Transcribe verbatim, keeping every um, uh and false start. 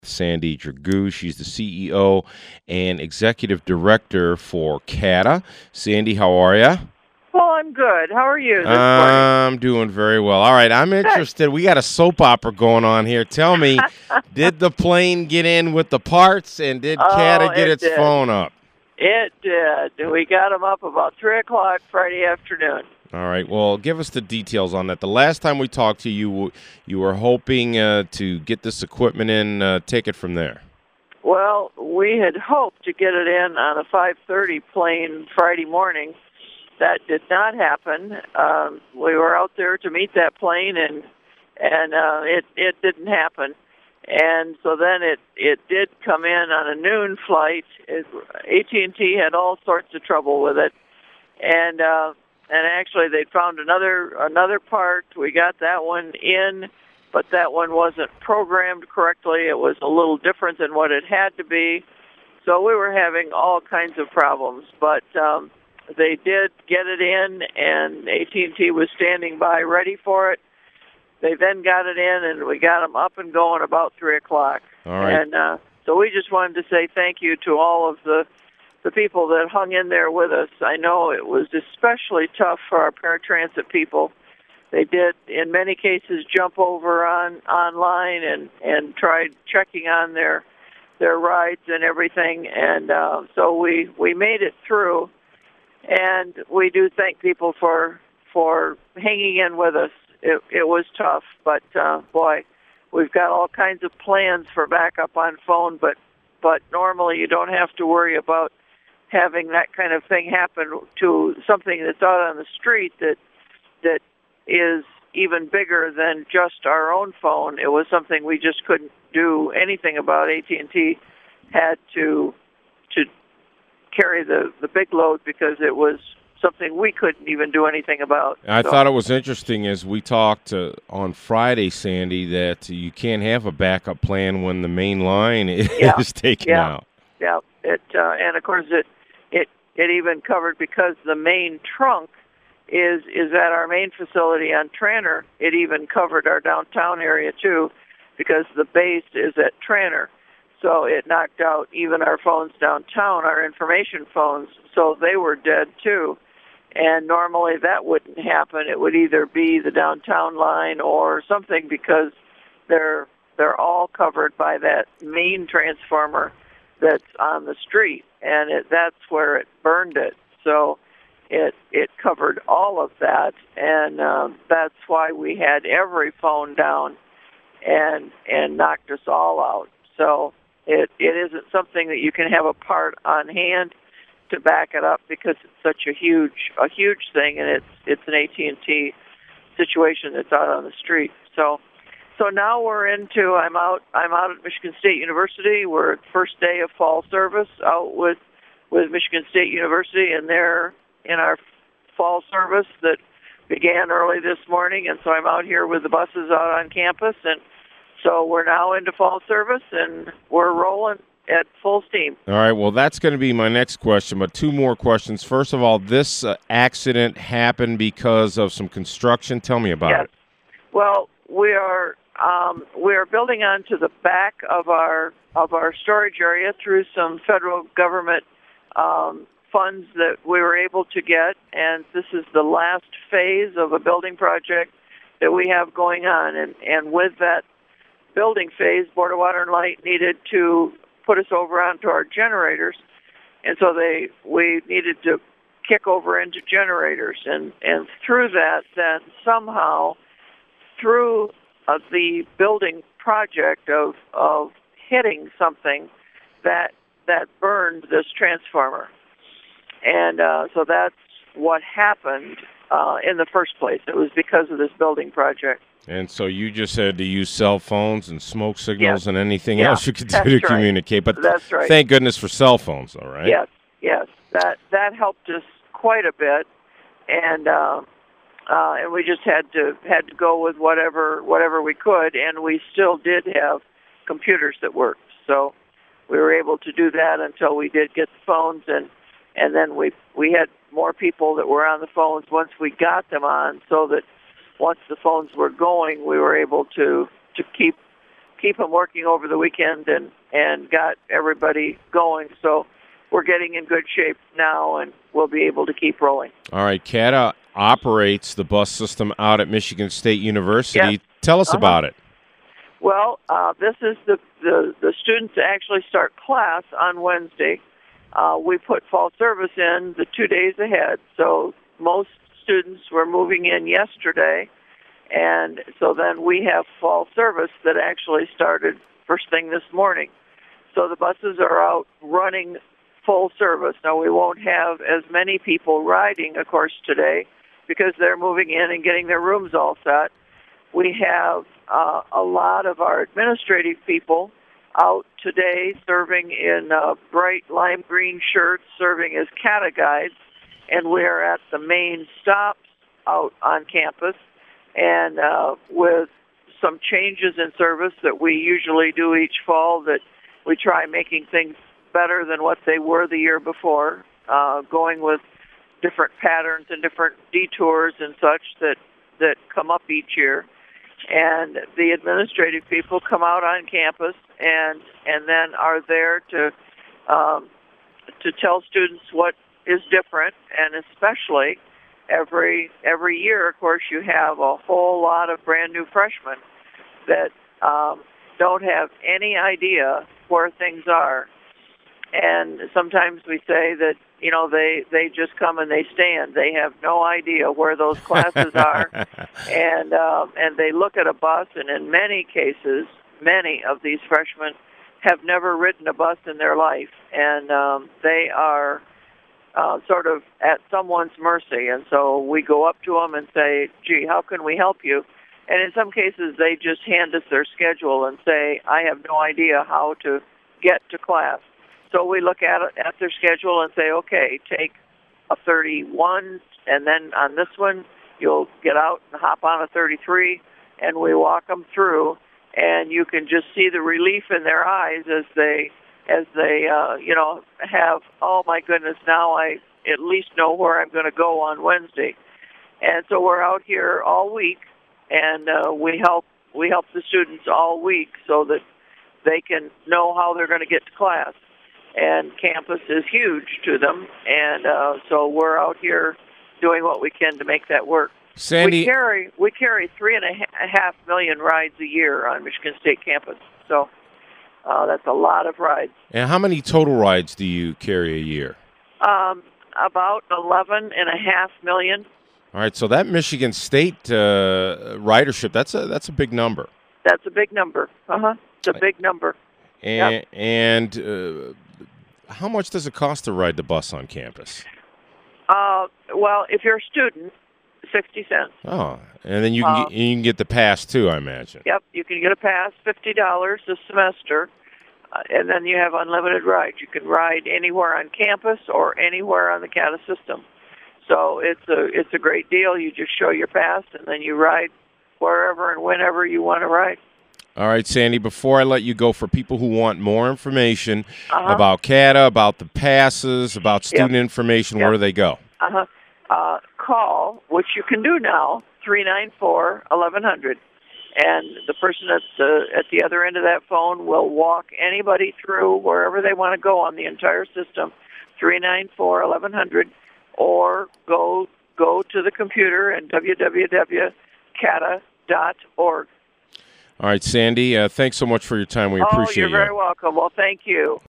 Sandy Dragoo. She's the C E O and Executive Director for C A T A. Sandy, how are you? Well, I'm good. How are you this morning? I'm doing very well. All right, I'm interested. We got a soap opera going on here. Tell me, did the plane get in with the parts, and did Oh, C A T A get it its did. phone up? It did. We got them up about three o'clock Friday afternoon. All right. Well, give us the details on that. The last time we talked to you, you were hoping uh, to get this equipment in. Uh, take it from there. Well, we had hoped to get it in on a five thirty plane Friday morning. That did not happen. Um, we were out there to meet that plane, and and uh, it it didn't happen. And so then it it did come in on a noon flight. A T and T had all sorts of trouble with it, and uh, and actually they found another another part. We got that one in, but that one wasn't programmed correctly. It was a little different than what it had to be. So we were having all kinds of problems, but um, they did get it in, and A T and T was standing by ready for it. They then got it in, and we got them up and going about three o'clock. All right. And uh, so we just wanted to say thank you to all of the the people that hung in there with us. I know it was especially tough for our paratransit people. They did, in many cases, jump over on online and and tried checking on their their rides and everything. And uh, so we we made it through. And we do thank people for for hanging in with us. It, it was tough, but uh, boy, we've got all kinds of plans for backup on phone. But but normally you don't have to worry about having that kind of thing happen to something that's out on the street that that is even bigger than just our own phone. It was something we just couldn't do anything about. A T and T had to to carry the the big load because it was something we couldn't even do anything about. I so. thought it was interesting as we talked uh, on Friday, Sandy, that you can't have a backup plan when the main line is yeah. taken yeah. out. Yeah, it uh, and of course it it it even covered because the main trunk is is at our main facility on Tranter. It even covered our downtown area too, because the base is at Tranter. So it knocked out even our phones downtown, our information phones. So they were dead too. And normally that wouldn't happen. It would either be the downtown line or something, because they're they're all covered by that main transformer that's on the street, and it, that's where it burned it. So it it covered all of that, and um, that's why we had every phone down and and knocked us all out. So it it isn't something that you can have a part on hand to back it up, because it's such a huge a huge thing, and it's it's an A T and T situation that's out on the street. So so now we're into I'm out I'm out at Michigan State University. We're at the first day of fall service out with with Michigan State University, and they're in our fall service that began early this morning, and so I'm out here with the buses out on campus, and so we're now into fall service, and we're rolling at full steam. All right, well, that's going to be my next question, but two more questions. First of all, this uh, accident happened because of some construction. Tell me about yes. it. Well, we are um, we are building onto the back of our of our storage area through some federal government um, funds that we were able to get, and this is the last phase of a building project that we have going on. And, and with that building phase, Board of Water and Light needed to put us over onto our generators, and so they we needed to kick over into generators, and and through that, then somehow through uh, the building project of of hitting something that that burned this transformer, and uh, so that's what happened uh, in the first place. It was because of this building project. And so you just had to use cell phones and smoke signals yes. and anything yeah, else you could do that's to right. communicate. But that's right. Thank goodness for cell phones, all right? Yes, yes. That that helped us quite a bit, and uh, uh, and we just had to had to go with whatever whatever we could, and we still did have computers that worked. So we were able to do that until we did get the phones, and and then we we had more people that were on the phones once we got them on, so that once the phones were going, we were able to, to keep keep them working over the weekend and, and got everybody going. So we're getting in good shape now, and we'll be able to keep rolling. All right, CATA operates the bus system out at Michigan State University. Yes. Tell us Uh-huh. about it. Well, uh, this is the, the, the students actually start class on Wednesday. Uh, we put fall service in the two days ahead, so most students were moving in yesterday, and so then we have fall service that actually started first thing this morning. So the buses are out running full service. Now, we won't have as many people riding, of course, today because they're moving in and getting their rooms all set. We have uh, a lot of our administrative people out today serving in uh, bright lime green shirts, serving as CATA guides, and we are at the main stops out on campus, and uh, with some changes in service that we usually do each fall, that we try making things better than what they were the year before, uh, going with different patterns and different detours and such that, that come up each year. And the administrative people come out on campus and and then are there to um, to tell students what is different, and especially every every year, of course, you have a whole lot of brand new freshmen that um, don't have any idea where things are. And sometimes we say that, you know, they, they just come and they stand. They have no idea where those classes are. and um, and they look at a bus, and in many cases, many of these freshmen have never ridden a bus in their life. And um, they are uh, sort of at someone's mercy. And so we go up to them and say, gee, how can we help you? And in some cases, they just hand us their schedule and say, I have no idea how to get to class. So we look at it, at their schedule and say, okay, take a thirty-one, and then on this one, you'll get out and hop on a thirty-three, and we walk them through, and you can just see the relief in their eyes as they, as they, uh, you know, have, oh my goodness, now I at least know where I'm going to go on Wednesday. And so we're out here all week, and uh, we help we help the students all week so that they can know how they're going to get to class. And campus is huge to them, and uh, so we're out here doing what we can to make that work. Sandy, we carry we carry three and a half million rides a year on Michigan State campus, so uh, that's a lot of rides. And how many total rides do you carry a year? Um, about eleven and a half million. All right, so that Michigan State uh, ridership, that's a that's a big number. That's a big number. Uh-huh. It's a big number. And, yep. and uh, how much does it cost to ride the bus on campus? Uh, well, if you're a student, sixty cents. Oh, and then you can, uh, get, you can get the pass, too, I imagine. Yep, you can get a pass, fifty dollars a semester, uh, and then you have unlimited rides. You can ride anywhere on campus or anywhere on the CATA system. So it's a, it's a great deal. You just show your pass, and then you ride wherever and whenever you want to ride. All right, Sandy, before I let you go, for people who want more information uh-huh. about CATA, about the passes, about student yep. information, yep. where do they go? Uh-huh. Uh, call, which you can do now, three nine four, eleven hundred. And the person that's uh, at the other end of that phone will walk anybody through wherever they want to go on the entire system, three nine four, eleven hundred, or go go to the computer at w w w dot cata dot org. All right, Sandy, uh, thanks so much for your time. We appreciate you. Oh, you're you. very welcome. Well, thank you.